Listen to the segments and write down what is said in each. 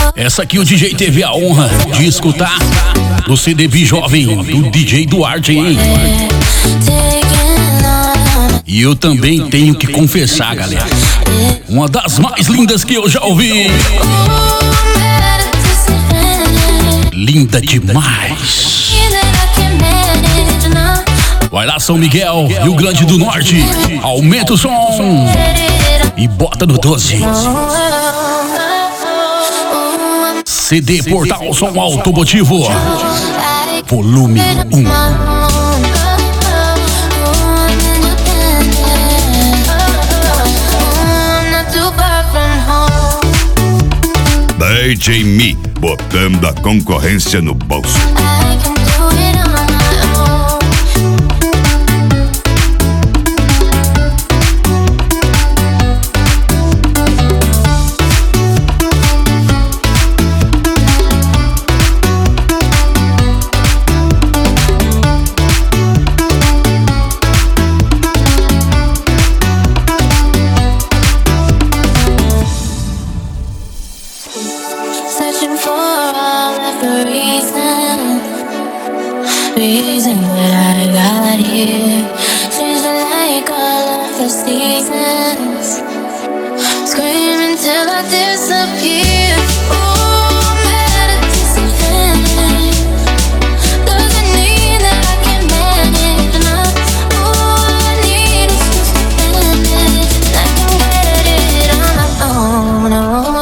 Essa aqui o DJ teve a honra de escutar no CDB Jovem do DJ Duarte, hein? E eu também tenho que confessar, galera, uma das mais lindas que eu já ouvi. Linda demais. Vai lá, São Miguel, Rio Grande do Norte. Aumenta o som e bota no 12. CD Portal Som Automotivo, volume 1. DJ Me, botando a concorrência no bolso. Searching for all of the reason that I got here. Changing like all of the seasons, screaming till I disappear. Oh, I'm at a disadvantage. Doesn't mean that I can manage enough. All I need is just a bandage, and I can get it on my own. Oh.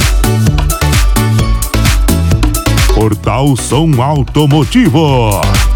Portal Som Automotivo.